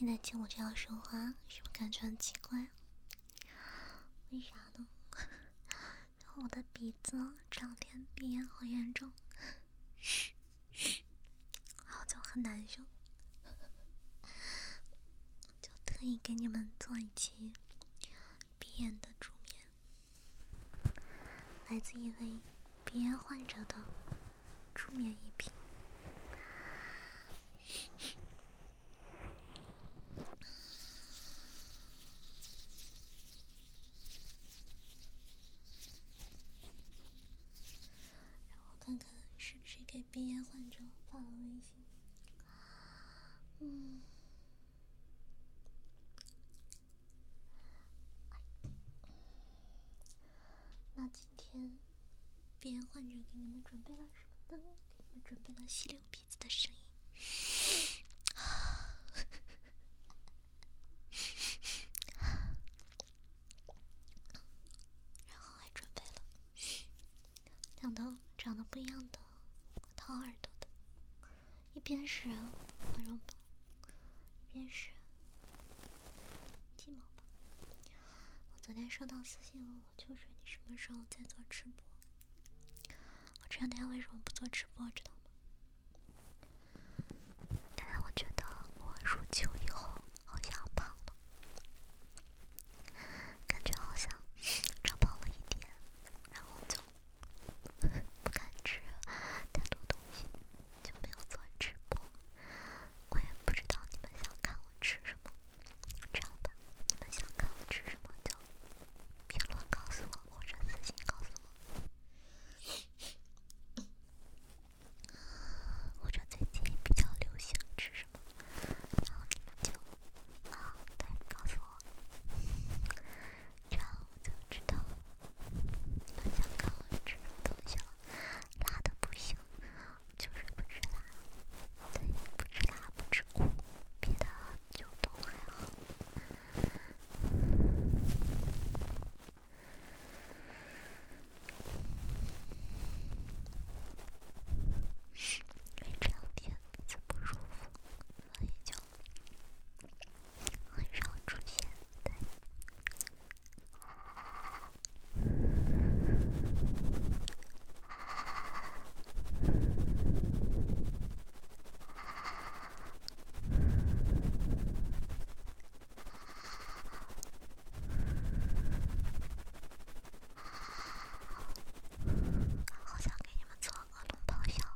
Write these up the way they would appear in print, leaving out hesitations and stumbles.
现在听我这样说话，是不是感觉很奇怪？为啥呢？我的鼻子这两天鼻炎好严重，然后就很难受，就特意给你们做一期鼻炎的助眠，来自一位鼻炎患者的助眠一品。看看是谁给鼻炎患者发了微信。那今天鼻炎患者给你们准备了什么呢？给你们准备了吸溜鼻子的声音。然后还准备了两道长得不一样的掏耳朵的，一边是环绒棒，一边是鸡毛棒。我昨天收到私信问我秋水你什么时候在做直播，我这两天为什么不做直播知道吗？因为我觉得我入秋以后好像胖了，感觉好像长胖了一点，然后就不敢吃太多东西，就没有做直播。我也不知道你们想看我吃什么，这样吧，你们想看我吃什么就评论告诉我，或者私信告诉我，或者最近比较流行吃什么，然后你们就对，告诉我，这样我就知道你们想看我吃什么东西了。辣的不行，就是不吃辣，对，不吃辣不吃苦，别的就都还好。因为这两天鼻子不舒服，所以就很少出现。对，好想给你们做恶龙咆哮。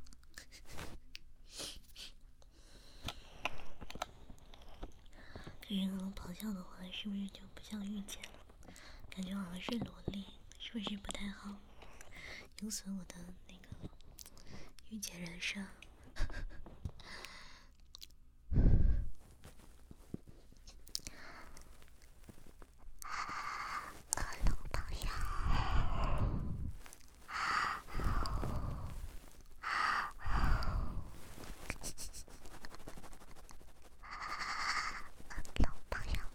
可是恶龙咆哮的话，是不是就不像御姐了？感觉好像是萝莉，是不是不太好？有损我的那个御姐人设。恶龙咆哮。恶龙咆哮。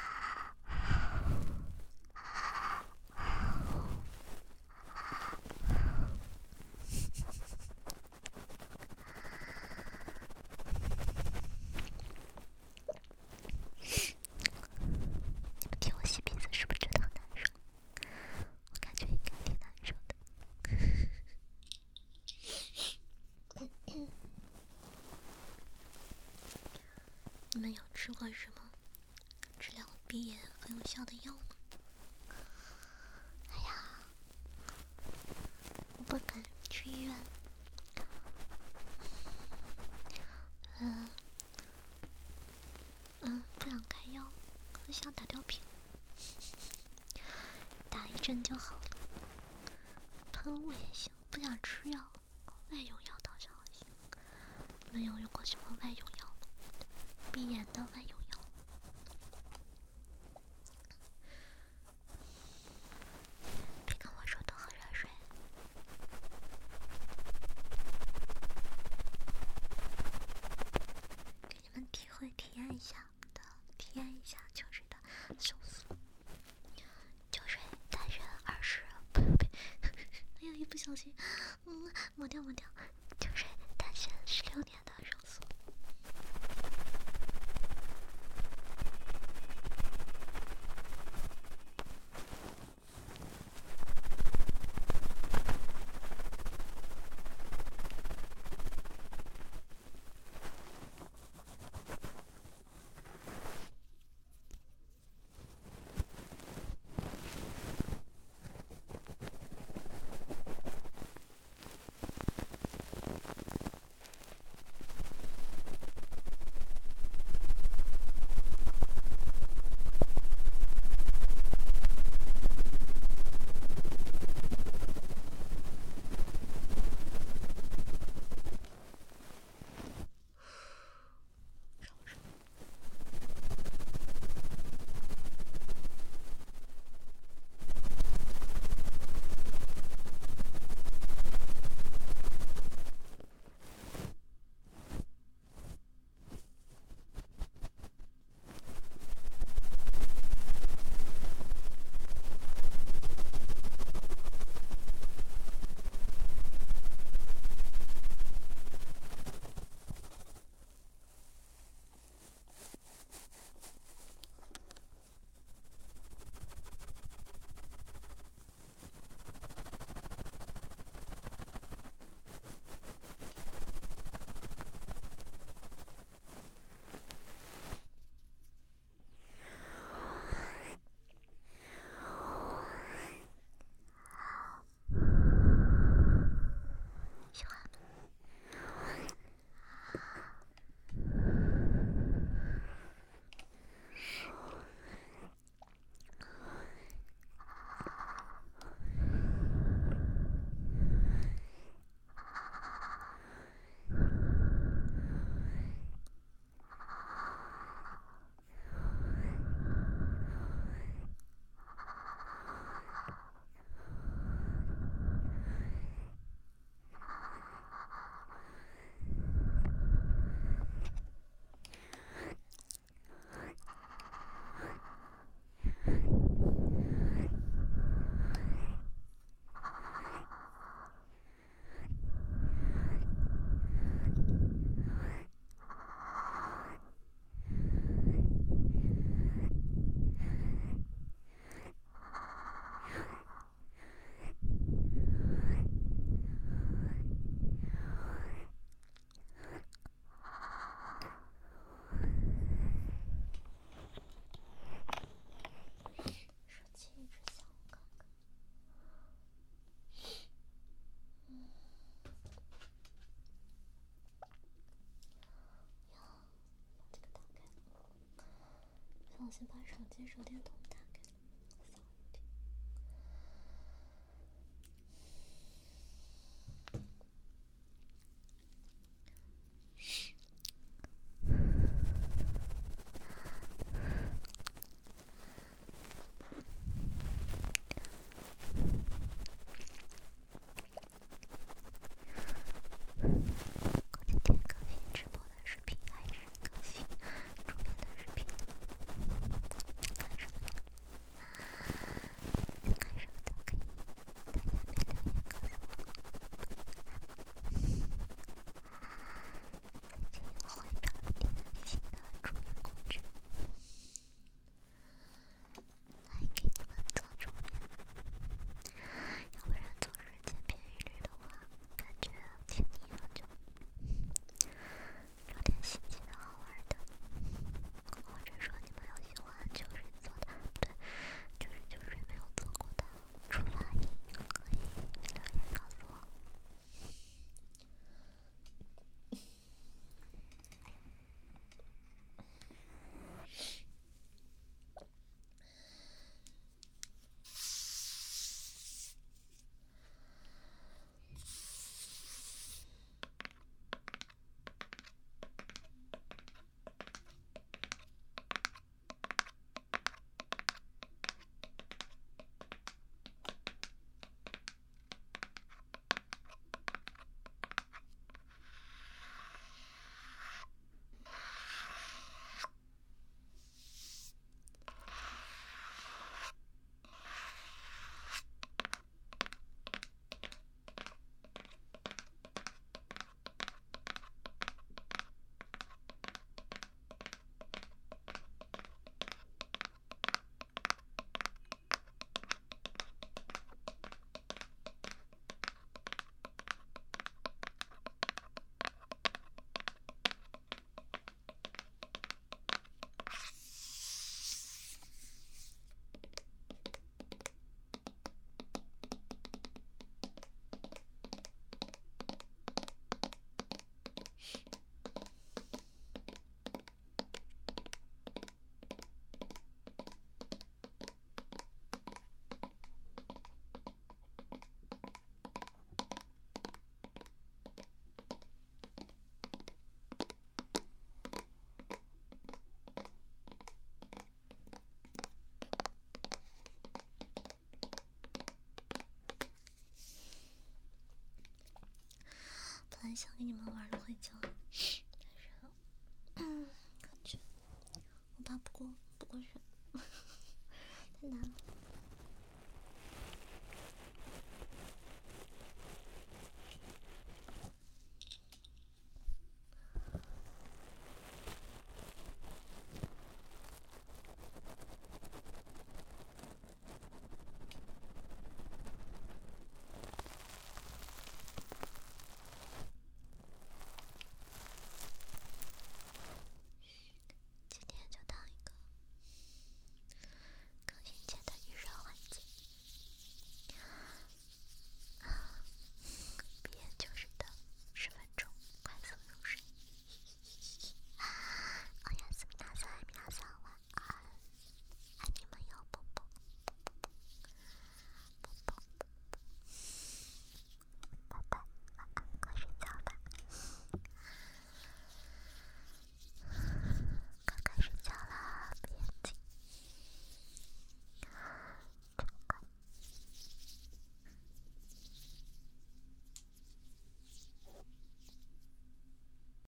你们听我吸鼻子是不是觉得很难受？我感觉应该挺难受的。你们有吃过什么治疗鼻炎很有效的药吗？哎呀，我不敢去医院。不想开药，我想打吊瓶，打一针就好了。喷雾也行，不想吃药，外用药倒是好行。你们有用过什么外用药吗？鼻炎的外用药？别跟我说多喝热水。给你们体验一下秋水的手速。秋水单身20，呸，哎呀，一不小心，抹掉。秋水单身16年的手速。 先把手机手电筒打开。今天更新直播的视频还是更新主编的视频？看什么呢？看什么都可以，在下面留言告诉我。最近我会找一点新的主编工具，来给你们做主编，要不然总是千篇一律的话，感觉听腻了就。找点新奇的好玩的，或者说你们有喜欢秋水做的，对，就是秋水没有做过的出发音，可以留言告诉我。本来想给你们玩的会叫，但是感觉我打不过是太难了。